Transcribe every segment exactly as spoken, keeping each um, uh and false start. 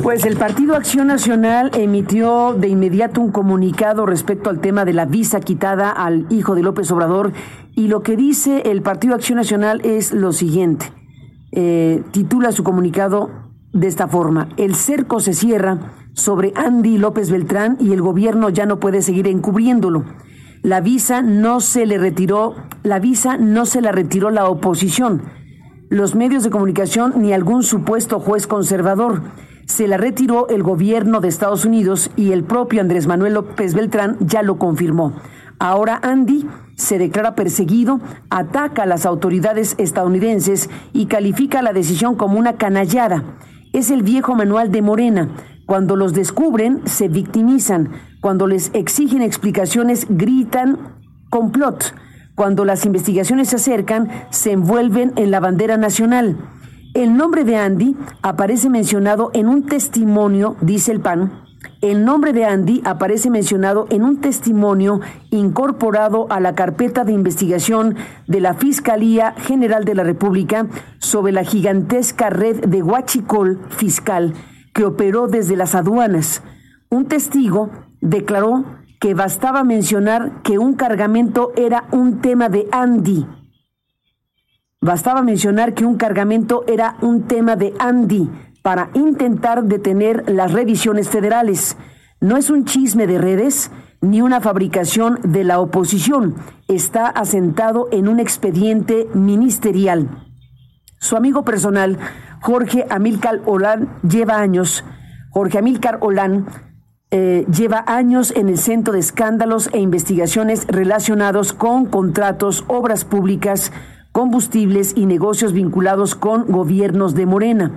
Pues el Partido Acción Nacional emitió de inmediato un comunicado respecto al tema de la visa quitada al hijo de López Obrador, y lo que dice el Partido Acción Nacional es lo siguiente. Eh, titula su comunicado de esta forma: el cerco se cierra sobre Andy López Beltrán y el gobierno ya no puede seguir encubriéndolo. La visa no se le retiró, la visa no se la retiró la oposición, los medios de comunicación ni algún supuesto juez conservador. Se la retiró el gobierno de Estados Unidos y el propio Andrés Manuel López Beltrán ya lo confirmó. Ahora Andy se declara perseguido, ataca a las autoridades estadounidenses y califica la decisión como una canallada. Es el viejo manual de Morena. Cuando los descubren, se victimizan. Cuando les exigen explicaciones, gritan complot. Cuando las investigaciones se acercan, se envuelven en la bandera nacional. El nombre de Andy aparece mencionado en un testimonio, dice el P A N, el nombre de Andy aparece mencionado en un testimonio incorporado a la carpeta de investigación de la Fiscalía General de la República sobre la gigantesca red de huachicol fiscal que operó desde las aduanas. Un testigo declaró que bastaba mencionar que un cargamento era un tema de Andy. Bastaba mencionar que un cargamento era un tema de Andy para intentar detener las revisiones federales. No es un chisme de redes ni una fabricación de la oposición. Está asentado en un expediente ministerial. Su amigo personal, Jorge Amílcar Olán, lleva años. Jorge Amílcar Olán eh, lleva años en el centro de escándalos e investigaciones relacionados con contratos, obras públicas, combustibles y negocios vinculados con gobiernos de Morena.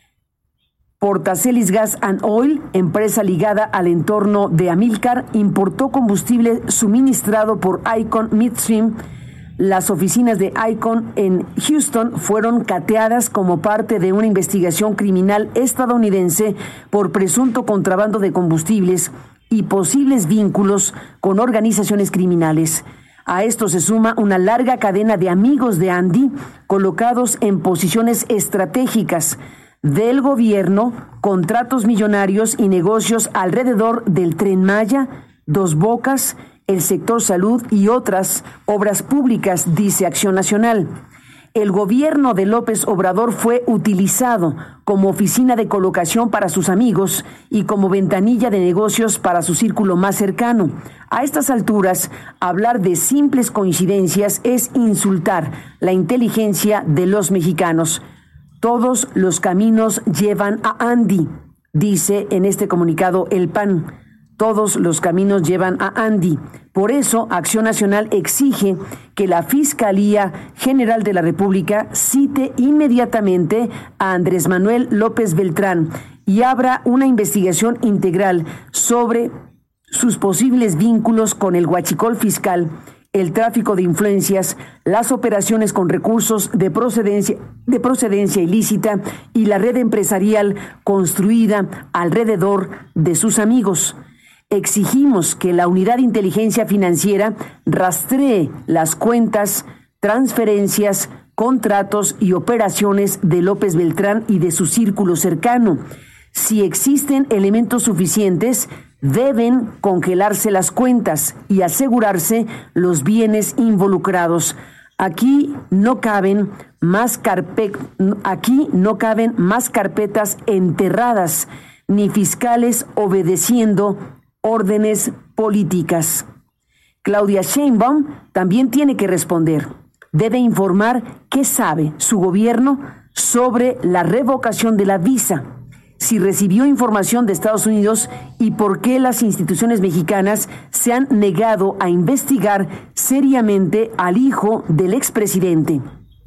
Portacelis Gas and Oil, empresa ligada al entorno de Amílcar, importó combustible suministrado por Icon Midstream. Las oficinas de Icon en Houston fueron cateadas como parte de una investigación criminal estadounidense por presunto contrabando de combustibles y posibles vínculos con organizaciones criminales. A esto se suma una larga cadena de amigos de Andy colocados en posiciones estratégicas del gobierno, contratos millonarios y negocios alrededor del Tren Maya, Dos Bocas, el sector salud y otras obras públicas, dice Acción Nacional. El gobierno de López Obrador fue utilizado como oficina de colocación para sus amigos y como ventanilla de negocios para su círculo más cercano. A estas alturas, hablar de simples coincidencias es insultar la inteligencia de los mexicanos. Todos los caminos llevan a Andy, dice en este comunicado el P A N. Todos los caminos llevan a Andy. Por eso, Acción Nacional exige que la Fiscalía General de la República cite inmediatamente a Andrés Manuel López Beltrán y abra una investigación integral sobre sus posibles vínculos con el huachicol fiscal, el tráfico de influencias, las operaciones con recursos de procedencia, de procedencia ilícita y la red empresarial construida alrededor de sus amigos. Exigimos que la Unidad de Inteligencia Financiera rastree las cuentas, transferencias, contratos y operaciones de López Beltrán y de su círculo cercano. Si existen elementos suficientes, deben congelarse las cuentas y asegurarse los bienes involucrados. Aquí no caben más carpe- aquí no caben más carpetas enterradas, ni fiscales obedeciendo órdenes políticas. Claudia Sheinbaum también tiene que responder. Debe informar qué sabe su gobierno sobre la revocación de la visa, si recibió información de Estados Unidos y por qué las instituciones mexicanas se han negado a investigar seriamente al hijo del expresidente.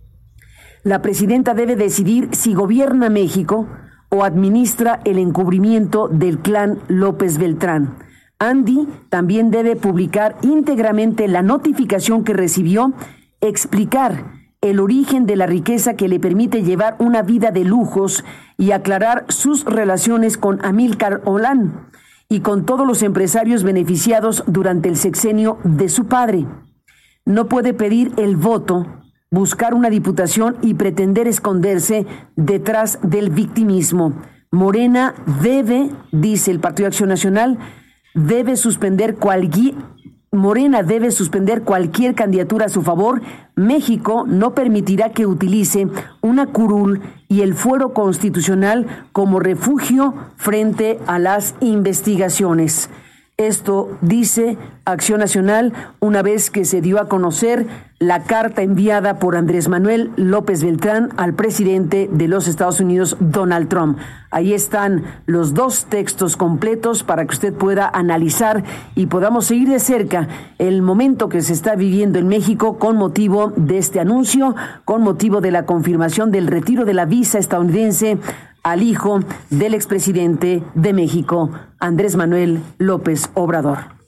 La presidenta debe decidir si gobierna México o administra el encubrimiento del clan López Beltrán. Andy también debe publicar íntegramente la notificación que recibió, explicar el origen de la riqueza que le permite llevar una vida de lujos y aclarar sus relaciones con Amílcar Olán y con todos los empresarios beneficiados durante el sexenio de su padre. No puede pedir el voto, buscar una diputación y pretender esconderse detrás del victimismo. Morena debe, dice el Partido Acción Nacional, debe suspender cualquier Morena debe suspender cualquier candidatura a su favor. México no permitirá que utilice una curul y el fuero constitucional como refugio frente a las investigaciones. Esto dice Acción Nacional una vez que se dio a conocer la carta enviada por Andrés Manuel López Beltrán al presidente de los Estados Unidos, Donald Trump. Ahí están los dos textos completos para que usted pueda analizar y podamos seguir de cerca el momento que se está viviendo en México con motivo de este anuncio, con motivo de la confirmación del retiro de la visa estadounidense al hijo del expresidente de México, Andrés Manuel López Obrador.